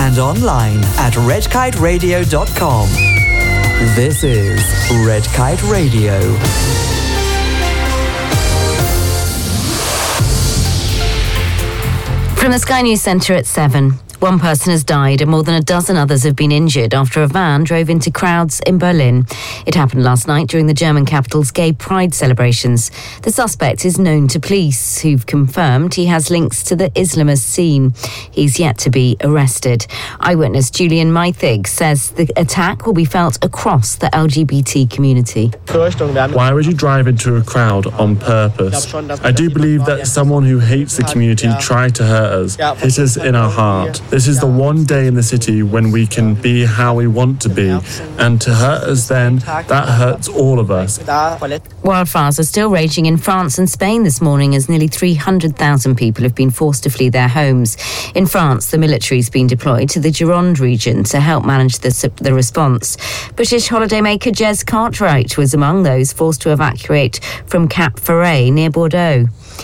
and online at redkiteradio.com. This is Red Kite Radio. From the Sky News Centre at 7. One person has died and more than a dozen others have been injured after a van drove into crowds in Berlin. It happened last night during the German capital's gay pride celebrations. The suspect is known to police, who've confirmed he has links to the Islamist scene. He's yet to be arrested. Eyewitness Julian Meithig says the attack will be felt across the LGBT community. Why would you drive into a crowd on purpose? I do believe that someone who hates the community tried to hurt us, hit us in our heart. This is the one day in the city when we can be how we want to be, and to hurt us then, that hurts all of us. Wildfires are still raging in France and Spain this morning as nearly 300,000 people have been forced to flee their homes. In France, the military's been deployed to the Gironde region to help manage the response. British holidaymaker Jez Cartwright was among those forced to evacuate from Cap Ferret near Bordeaux.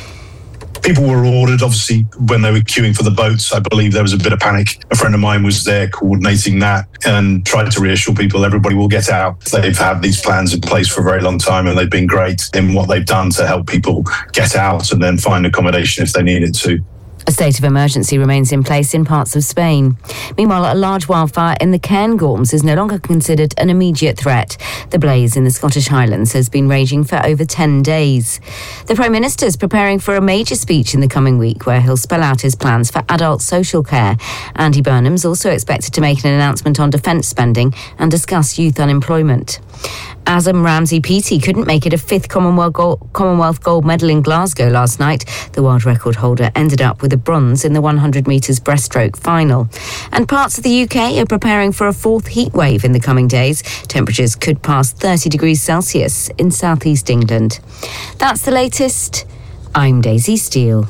People were ordered, obviously, when they were queuing for the boats. I believe there was a bit of panic. A friend of mine was there coordinating that and tried to reassure people everybody will get out. They've had these plans in place for a very long time and they've been great in what they've done to help people get out and then find accommodation if they needed to. A state of emergency remains in place in parts of Spain. Meanwhile, a large wildfire in the Cairngorms is no longer considered an immediate threat. The blaze in the Scottish Highlands has been raging for over 10 days. The Prime Minister is preparing for a major speech in the coming week where he'll spell out his plans for adult social care. Andy Burnham's also expected to make an announcement on defence spending and discuss youth unemployment. Azam Ramsey Peaty couldn't make it a fifth Commonwealth gold medal in Glasgow last night. The world record holder ended up with a bronze in the 100 metres breaststroke final. And parts of the UK are preparing for a fourth heat wave in the coming days. Temperatures could pass 30 degrees Celsius in southeast England. That's the latest. I'm Daisy Steele.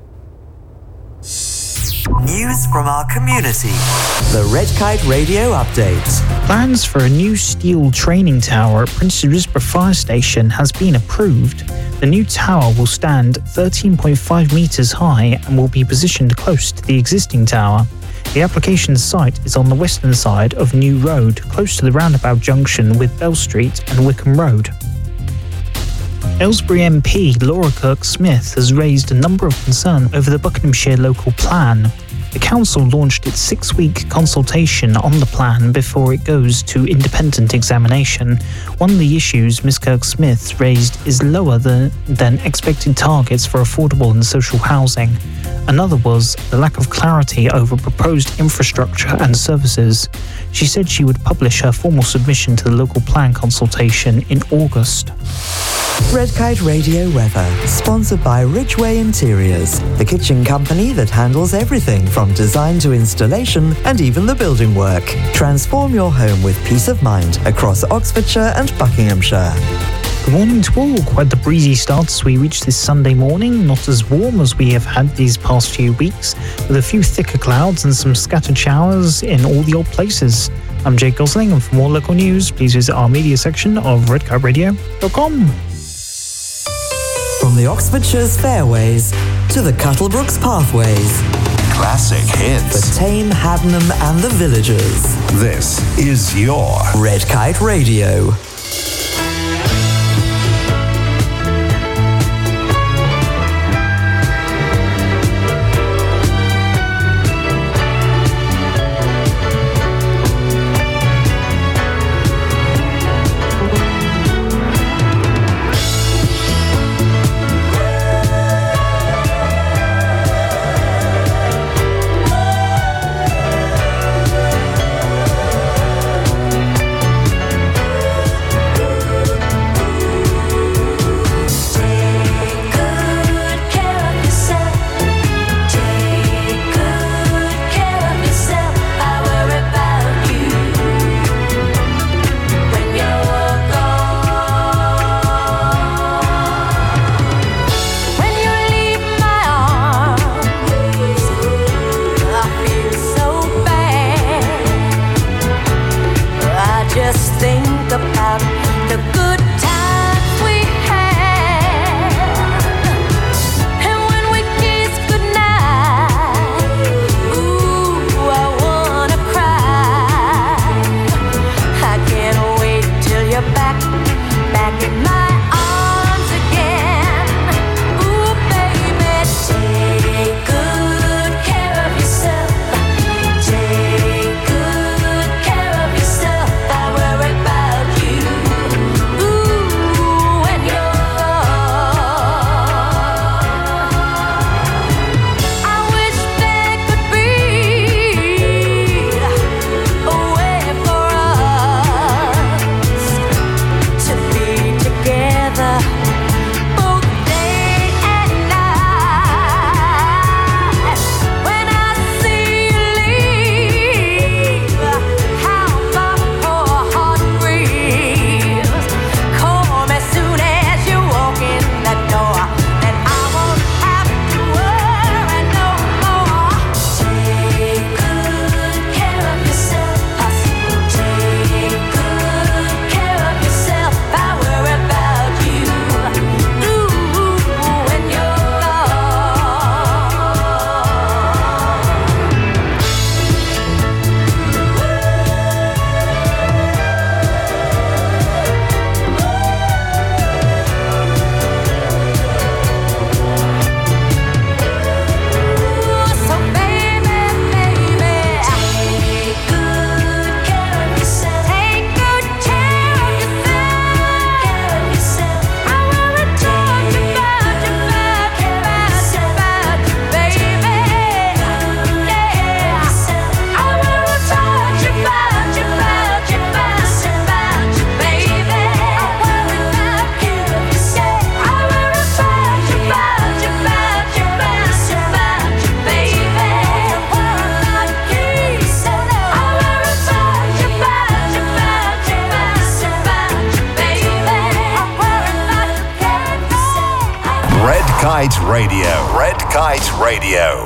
News from our community. The Red Kite Radio Update. Plans for a new steel training tower at Prince Risborough Fire Station has been approved. The new tower will stand 13.5 metres high and will be positioned close to the existing tower. The application site is on the western side of New Road, close to the roundabout junction with Bell Street and Wickham Road. Aylesbury MP Laura Kirk-Smith has raised a number of concerns over the Buckinghamshire local plan. The council launched its 6-week consultation on the plan before it goes to independent examination. One of the issues Ms Kirk-Smith raised is lower than expected targets for affordable and social housing. Another was the lack of clarity over proposed infrastructure and services. She said she would publish her formal submission to the local plan consultation in August. Red Kite Radio weather, sponsored by Ridgeway Interiors, the kitchen company that handles everything from design to installation and even the building work. Transform your home with peace of mind across Oxfordshire and Buckinghamshire. Good morning to all. Quite the breezy start as we reach this Sunday morning. Not as warm as we have had these past few weeks, with a few thicker clouds and some scattered showers in all the odd places. I'm Jake Gosling, and for more local news, please visit our media section of redkiteradio.com. From the Oxfordshire's fairways to the Cuttlebrooks pathways. Classic hits. The Tame, Haddenham and the Villagers. This is your Red Kite Radio. Kite Radio. Red Kite Radio.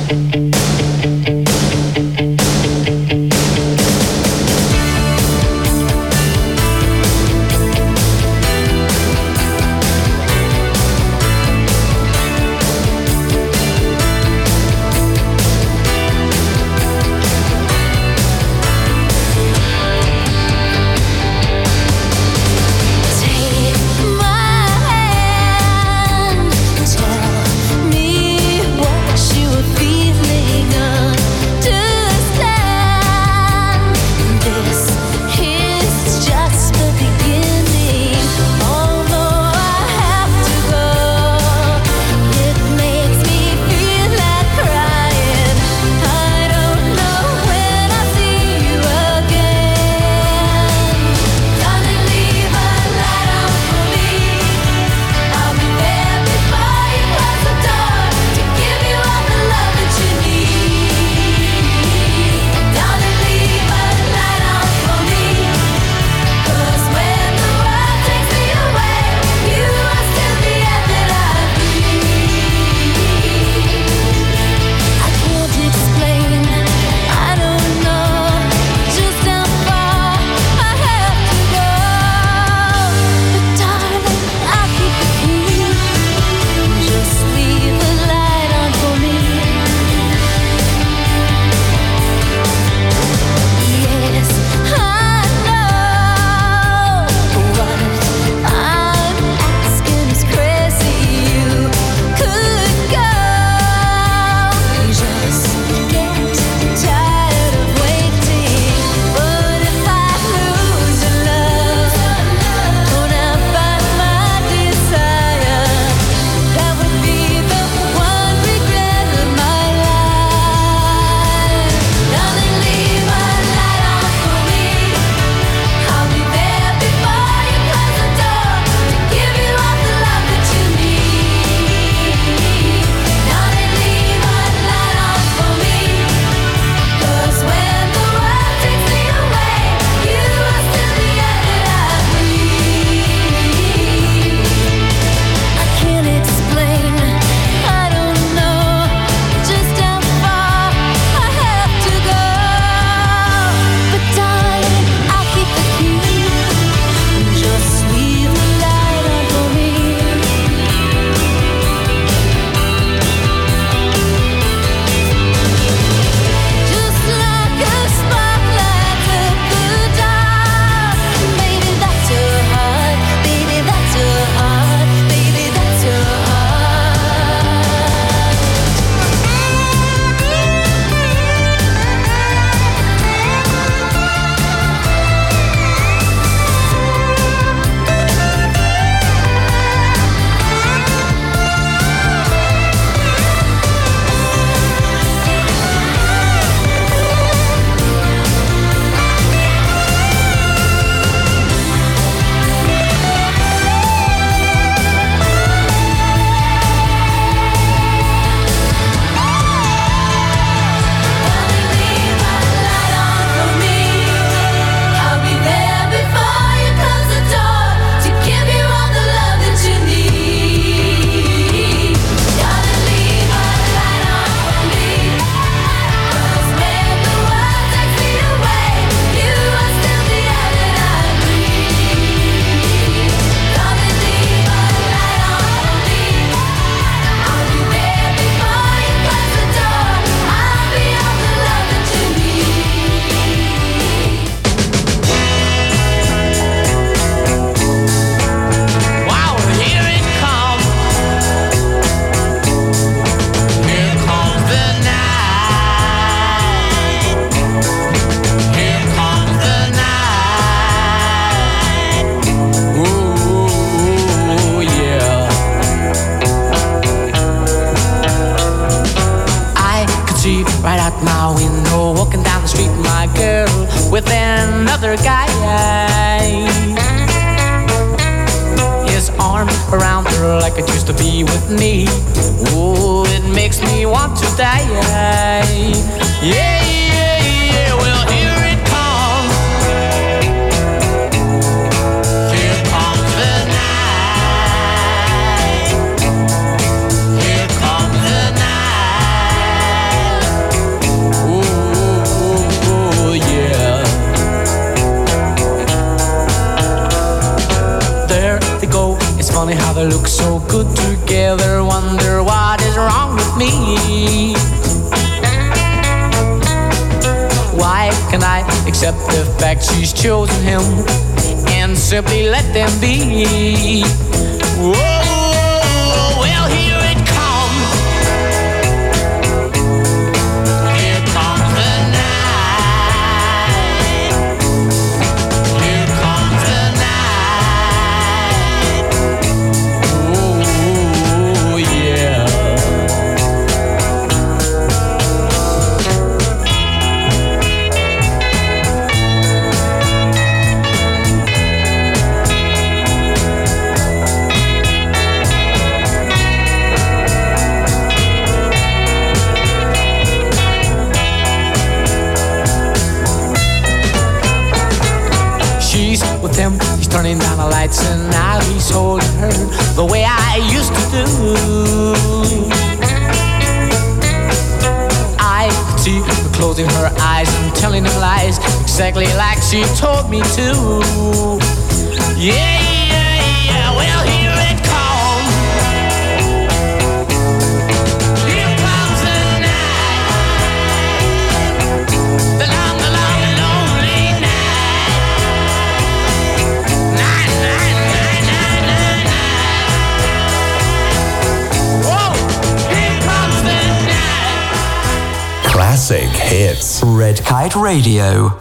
with another guy. His arm around her like it used to be with me. Oh, it makes me want to die. Yeah, yeah, yeah, well, here it comes. Here comes the night. look so good together. Wonder what is wrong with me. Why can I accept the fact she's chosen him and simply let them be? Whoa, well, here it comes. Here comes the night. Here comes the night. Oh, yeah. With him, he's turning down the lights and now he's holding her the way I used to do. I could see her closing her eyes and telling him lies exactly like she told me to. Yeah, yeah, yeah, well, here it comes. Here comes the night. The long, lonely night. Classic hits. Red Kite Radio.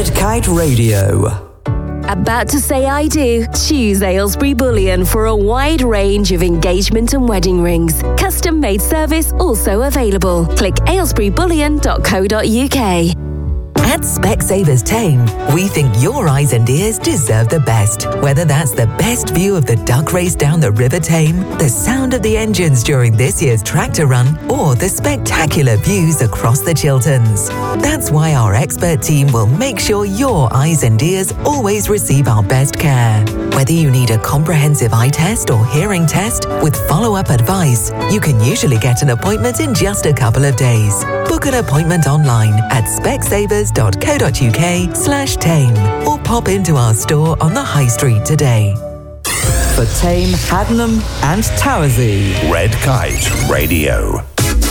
Red Kite Radio. About to say I do? Choose Aylesbury Bullion for a wide range of engagement and wedding rings. Custom-made service also available. Click aylesburybullion.co.uk. At Specsavers Tame, we think your eyes and ears deserve the best. Whether that's the best view of the duck race down the River Tame, the sound of the engines during this year's tractor run, or the spectacular views across the Chilterns. That's why our expert team will make sure your eyes and ears always receive our best care. Whether you need a comprehensive eye test or hearing test with follow-up advice, you can usually get an appointment in just a couple of days. Book an appointment online at specsavers.co.uk/tame or pop into our store on the High Street today. For Tame, Haddenham and Towersey. Red Kite Radio.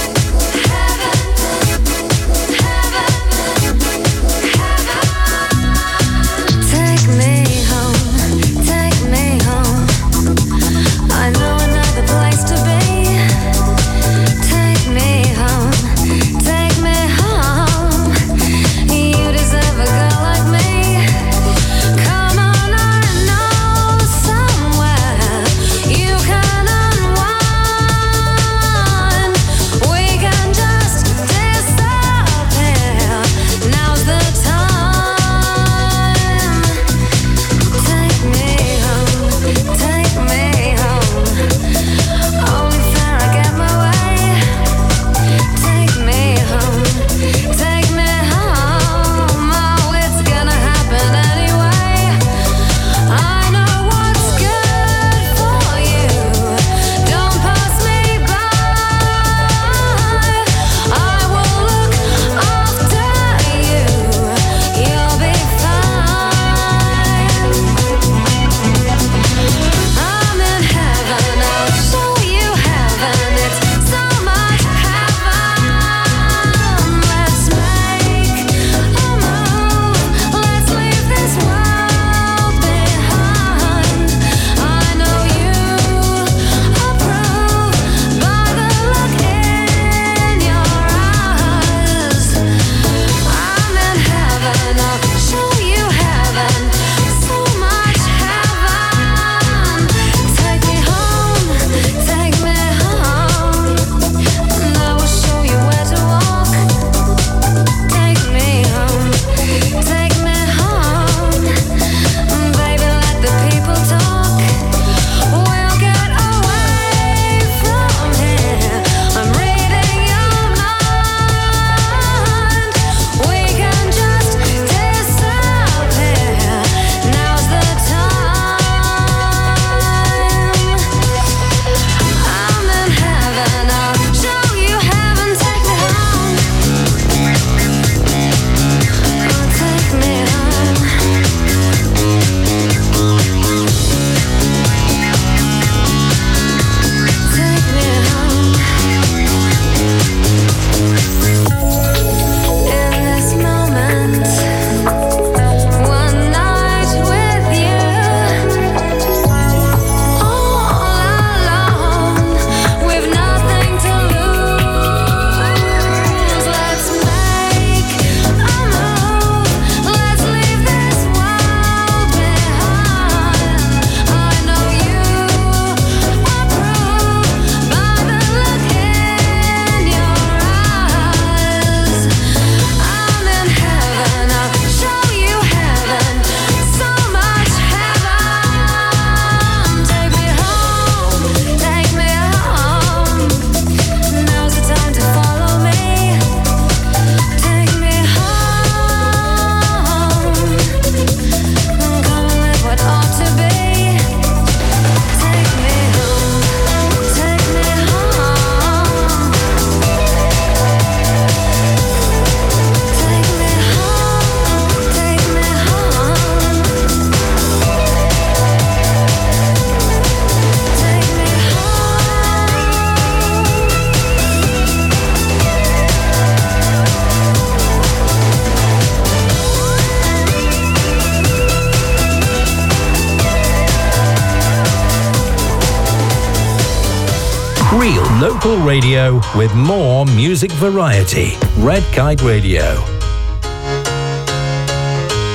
Real local radio with more music variety. Red Kite Radio.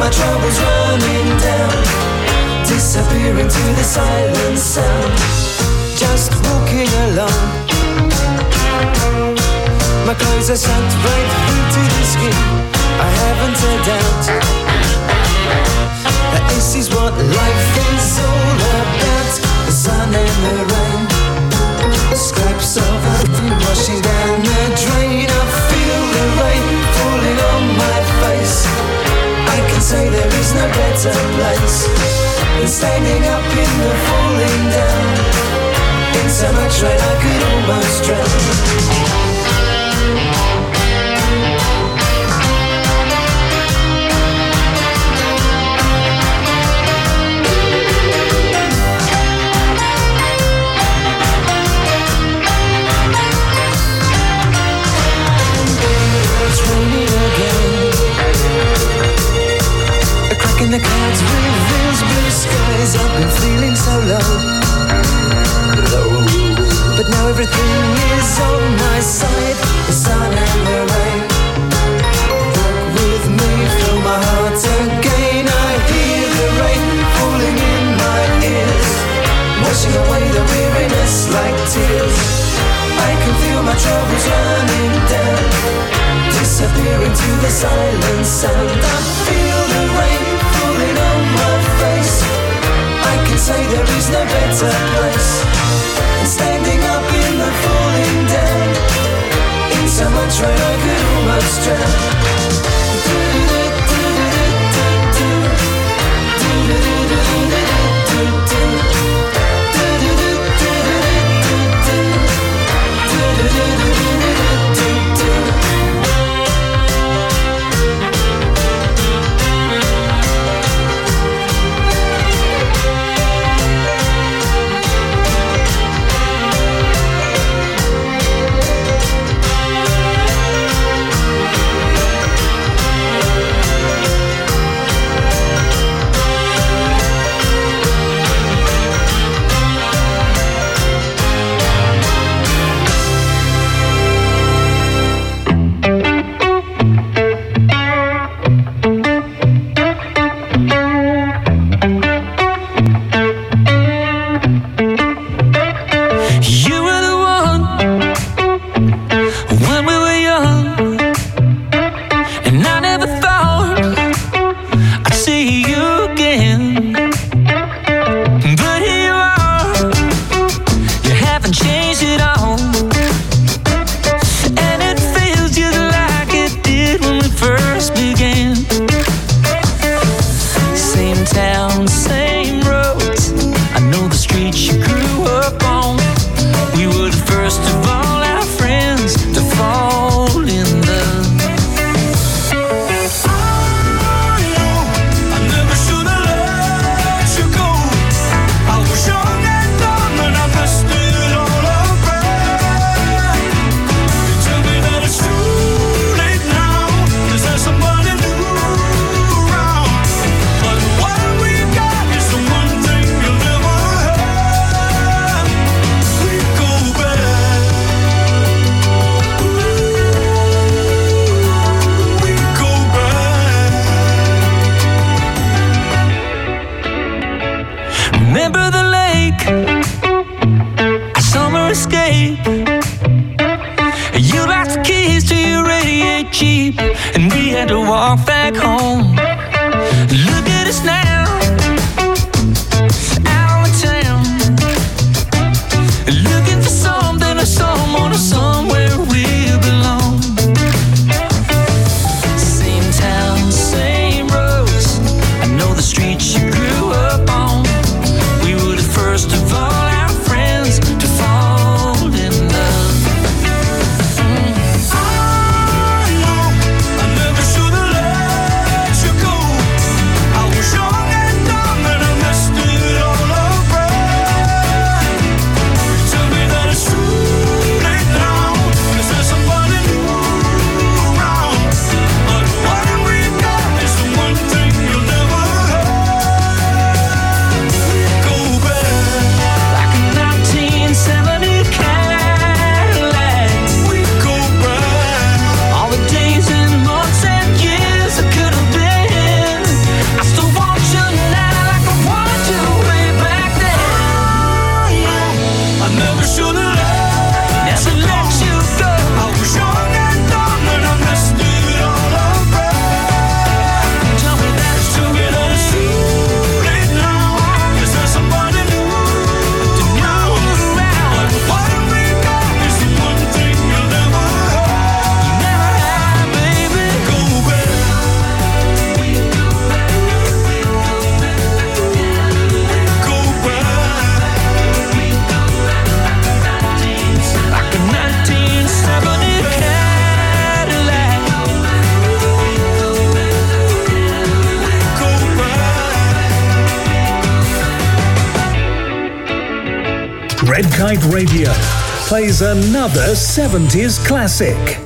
my troubles running down, disappearing to the silent sound. Just walking alone, my clothes are sucked right through to the skin. I haven't a doubt that this is what life is all about. The sun and the rain, scraps of earth washing down the drain. I feel the rain falling on my face. I can say there is no better place than standing up in the falling down. In so much rain I could almost drown. In the clouds reveals blue skies. I've been feeling so low, but now everything is on my side. The sun and the rain walk with me, fill my heart again. I hear the rain falling in my ears, washing away the weariness like tears. I can feel my troubles running down, disappearing to the silent sound. I feel the rain falling on my face. I can say there is no better place than standing up in the falling down. In so much rain I could almost drown. Red Kite Radio plays another 70s classic.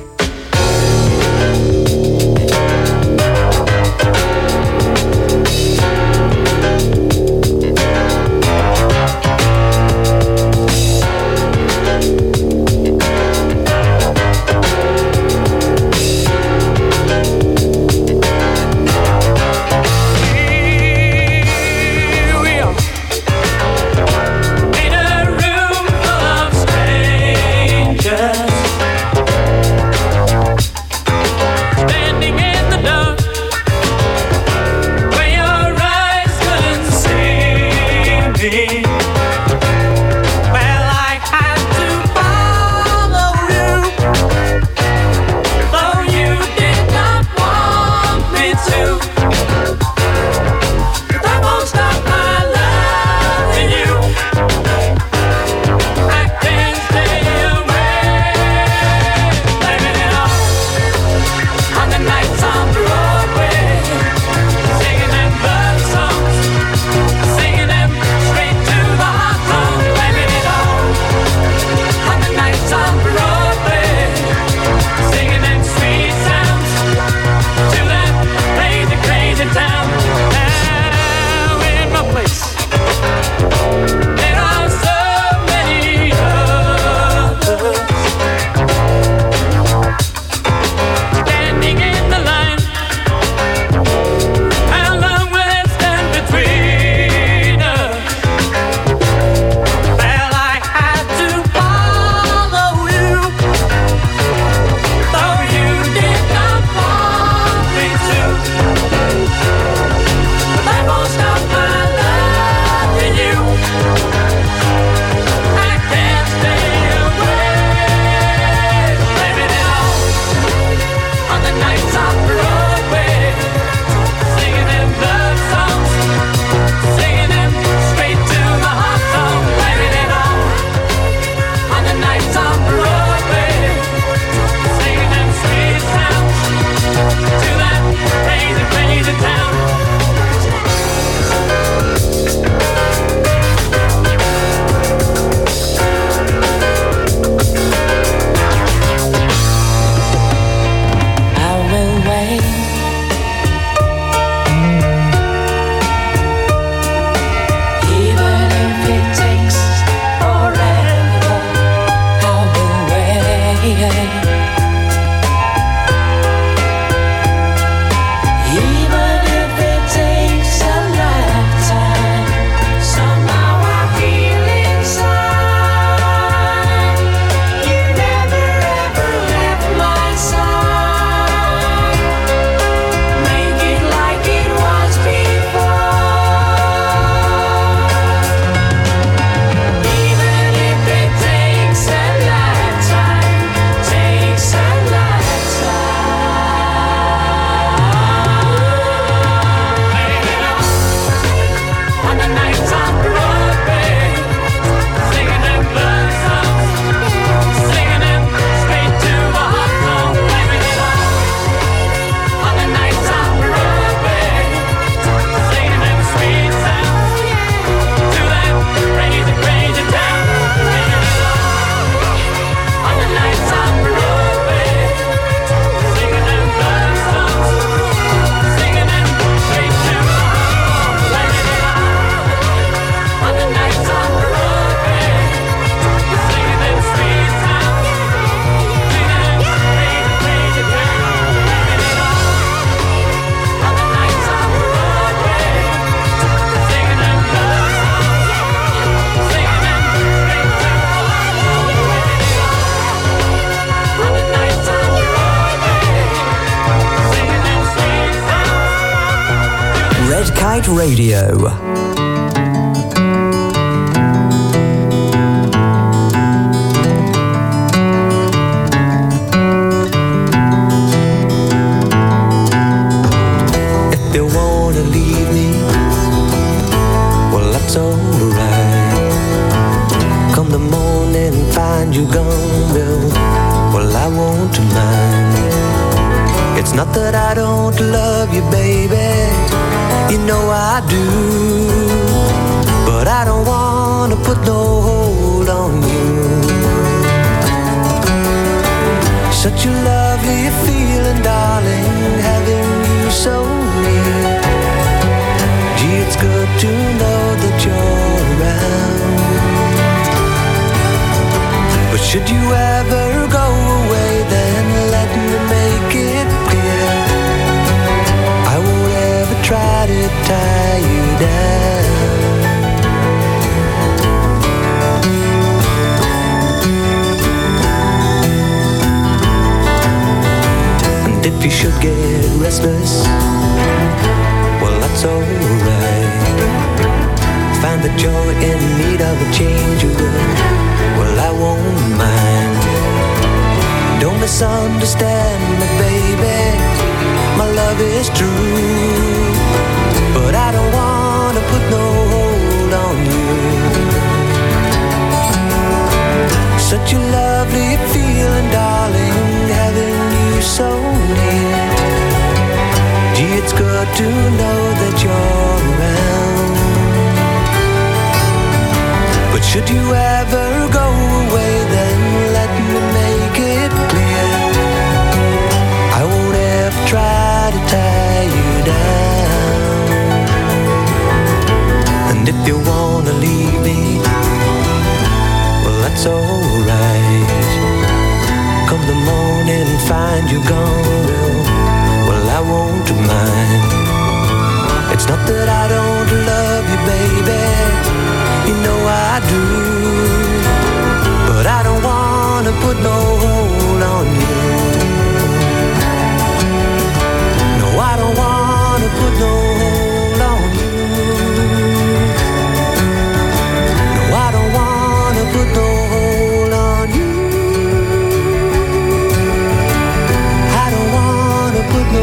Red Kite Radio. You gone, Bill? Well, I won't mind. It's not that I don't love you, baby. You know I do. But I don't want to put no hold hold on you. Such a lovely feeling, darling, having you so near. Gee, it's good to know that you're around. But should you ever go away, then let me make it clear, I won't ever try to tie you down. And if you should get restless, well, that's alright. Find that you're in need of a change of room, well, I won't mind. Don't misunderstand me, baby, my love is true, but I don't want to put no hold on you. Such a lovely feeling, darling, having you so near. Gee, it's good to know that you're around. But should you ever go away, then let me make it clear, I won't ever try to tie you down. And if you wanna leave me, well, that's alright. Come the morning and find you gone, well, I won't mind. It's not that I don't love you, baby, you know I do, but I don't wanna put no hold on you. No, I don't wanna put no hold on you. No, I don't wanna put no hold on you. I don't wanna put no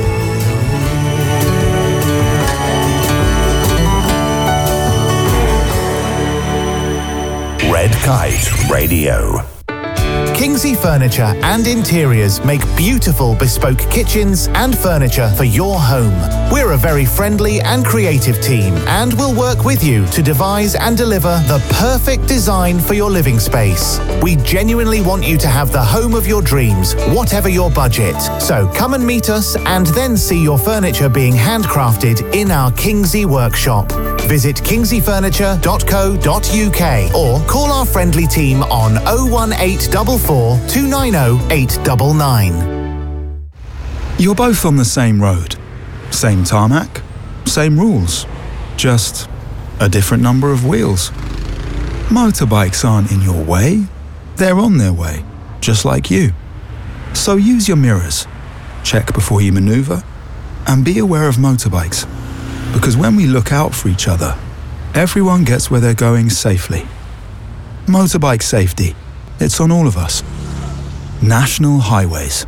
Red Kite Radio. Kingsley Furniture and Interiors make beautiful bespoke kitchens and furniture for your home. We're a very friendly and creative team and will work with you to devise and deliver the perfect design for your living space. We genuinely want you to have the home of your dreams, whatever your budget. So come and meet us and then see your furniture being handcrafted in our Kingsley workshop. Visit kingsleyfurniture.co.uk or call our friendly team on 01844 290 899. You're both on the same road, same tarmac, same rules, just a different number of wheels. Motorbikes aren't in your way, they're on their way, just like you. So use your mirrors, check before you maneuver, and be aware of motorbikes. Because when we look out for each other, everyone gets where they're going safely. Motorbike safety, it's on all of us. National Highways.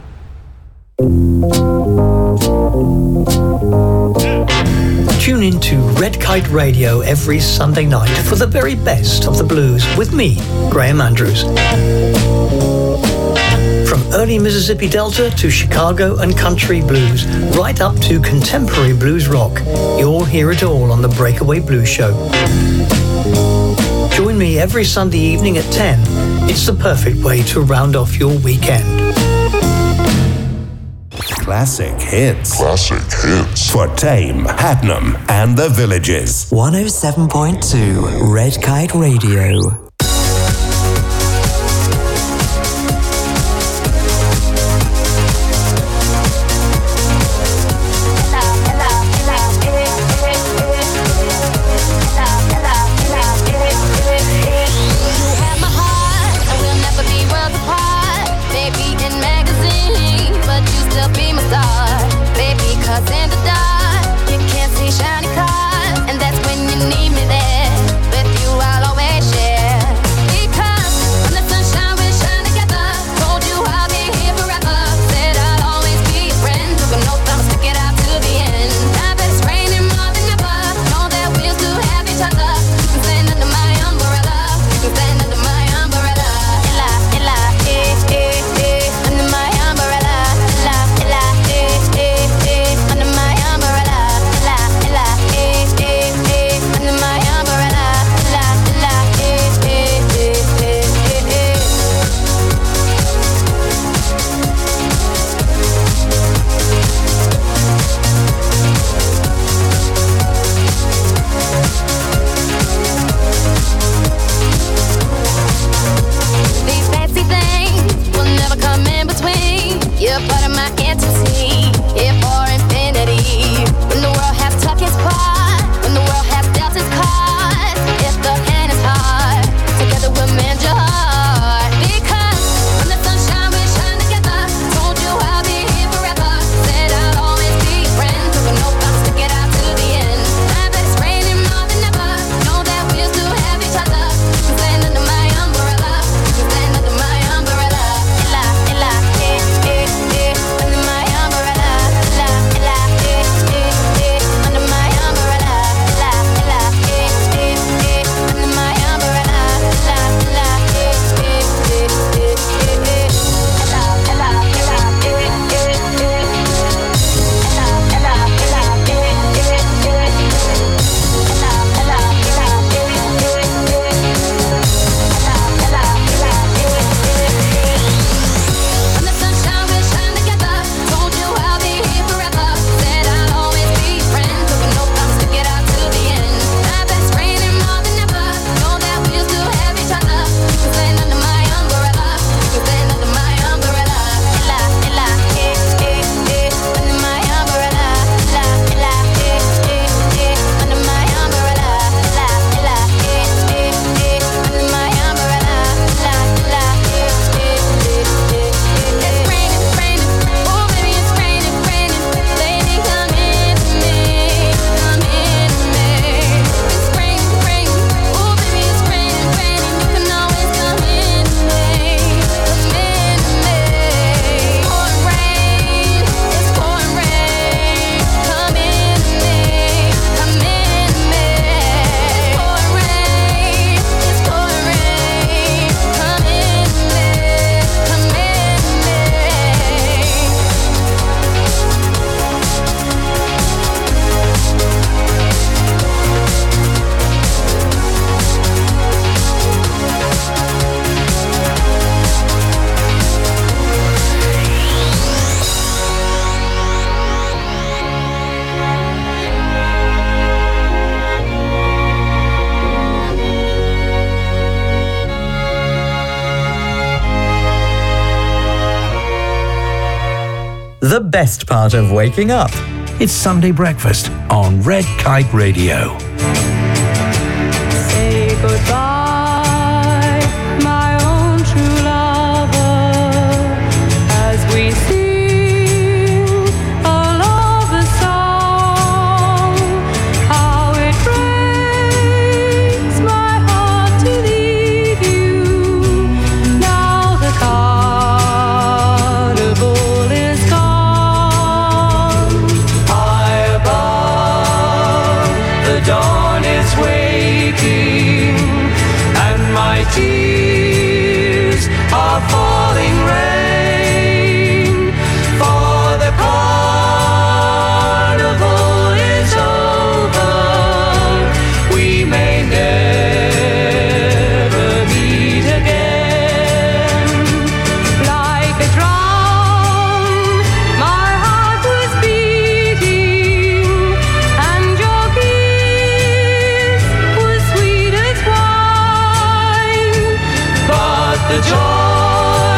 Tune in to Red Kite Radio every Sunday night for the very best of the blues with me, Graham Andrews. From early Mississippi Delta to Chicago and country blues, right up to contemporary blues rock, you'll hear it all on the Breakaway Blues Show. Join me every Sunday evening at 10. It's the perfect way to round off your weekend. Classic hits. Classic hits. For Tame, Hadnam, and the Villages. 107.2 Red Kite Radio. Shiny cars, and that's when you need me there. With you, I'll always share. the best part of waking up. It's Sunday Breakfast on Red Kite Radio. Say goodbye, my own true lover, as we sing a lover's song. How it breaks my heart to leave you. Now the carnival is gone. High above, the dawn is waking, and my tears are falling rain. For the carnival is over, we may never meet again. Like a drum, my heart was beating, and your kiss was sweet as wine. But the joy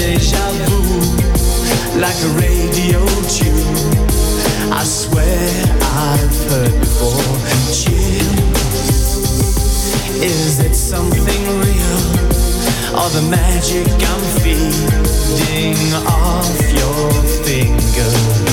deja vu, like a radio tune. I swear I've heard before. Chill. Is it something real, or the magic I'm feeding off your fingers?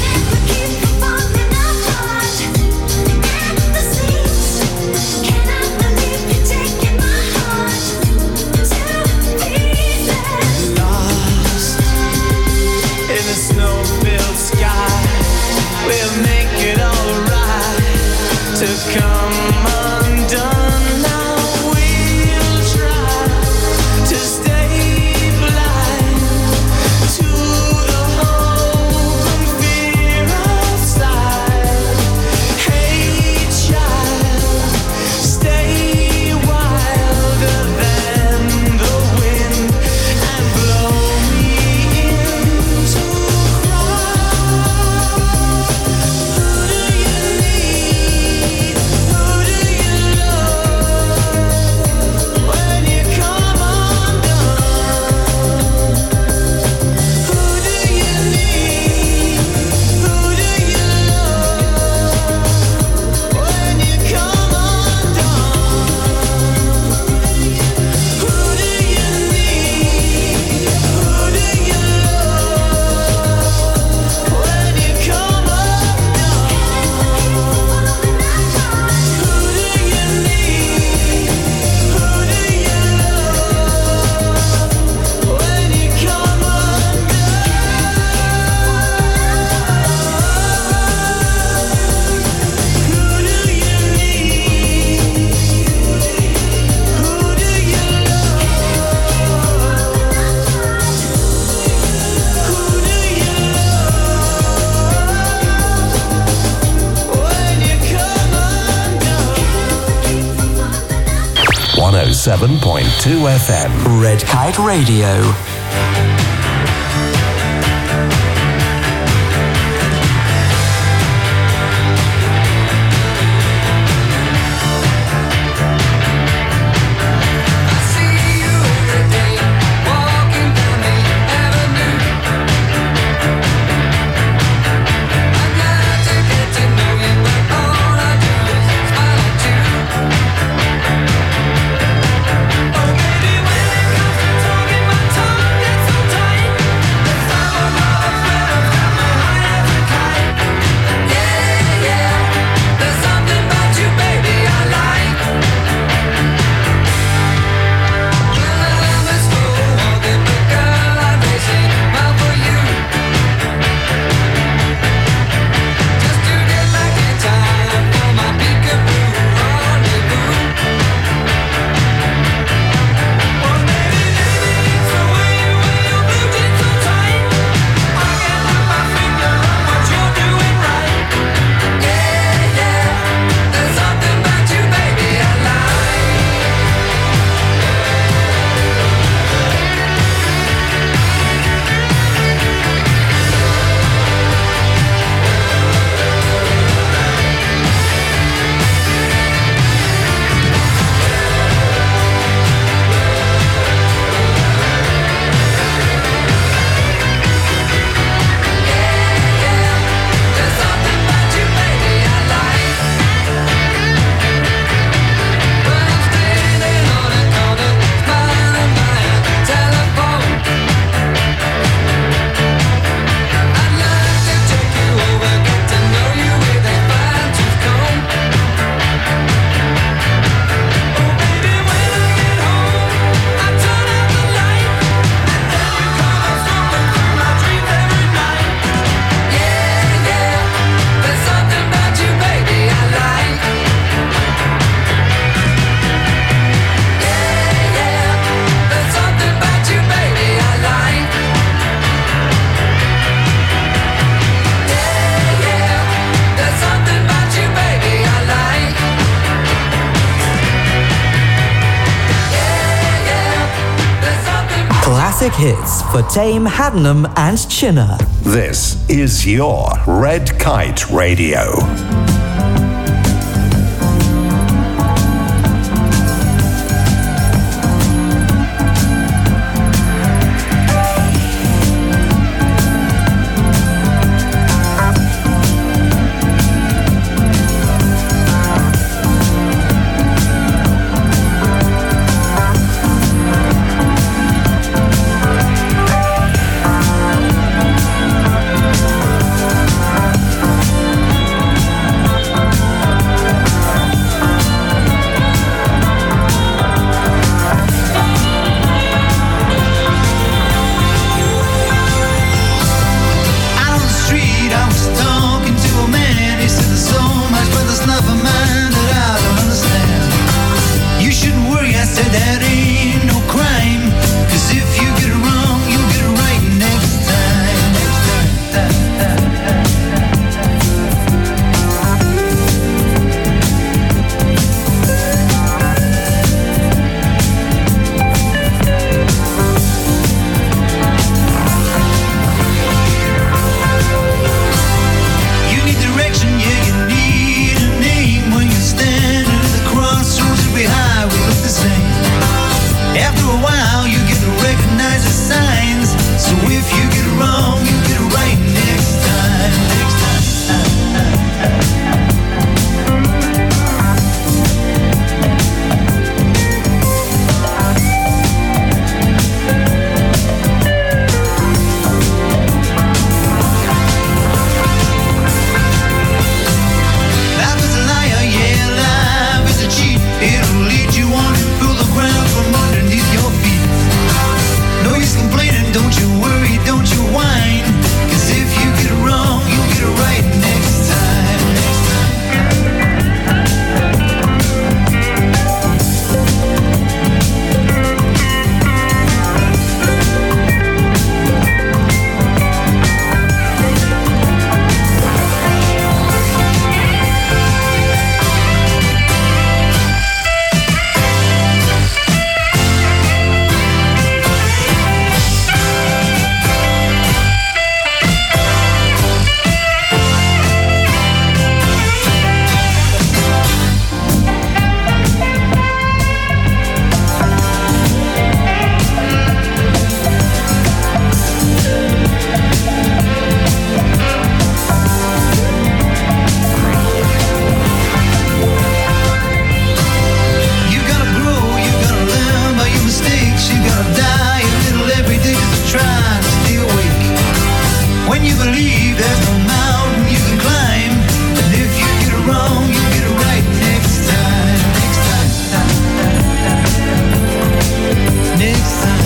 We'll make it alright to come undone. Now we'll try to stay blind to the hope and fear outside. Hey child, stay wilder than the wind and blow me into .2 FM. Red Kite Radio. Classic hits for Tame, Haddenham and Chinner. This is your Red Kite Radio. believe there's no mountain you can climb, and if you get it wrong, you get it right next time. Next time.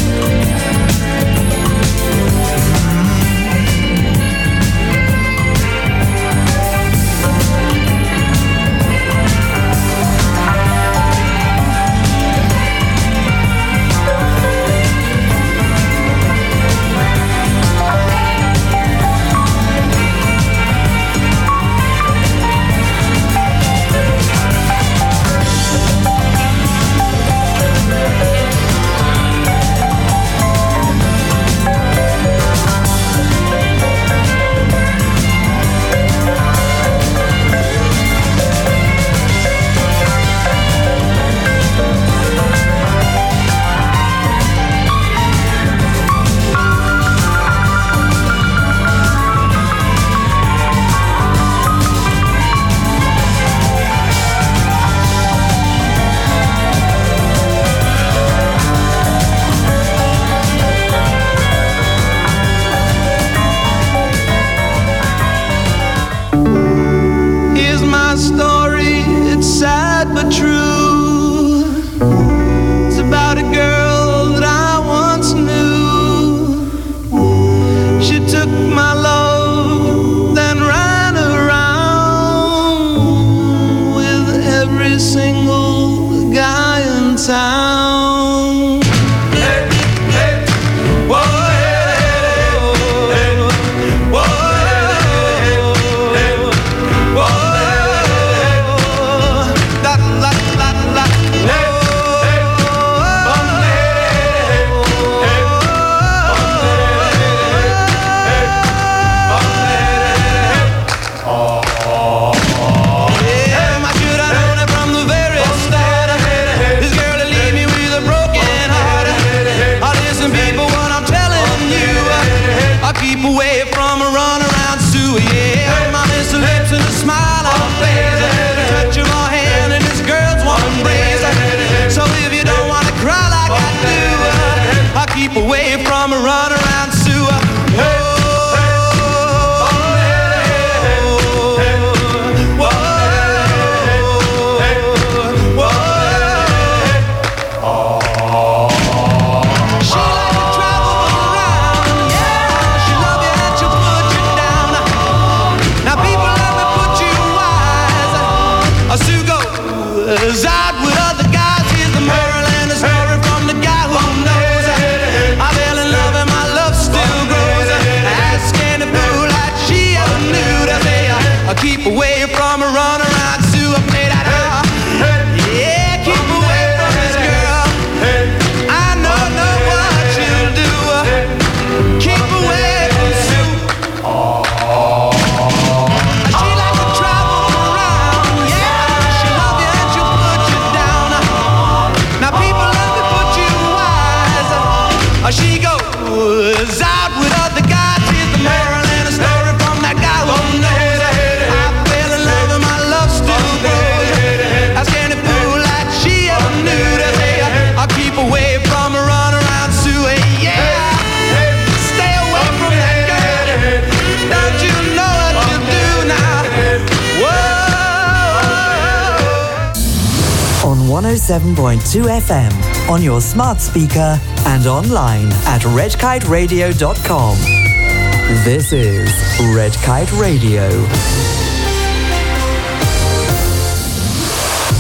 On 107.2 FM, on your smart speaker and online at redkiteradio.com. This is Red Kite Radio.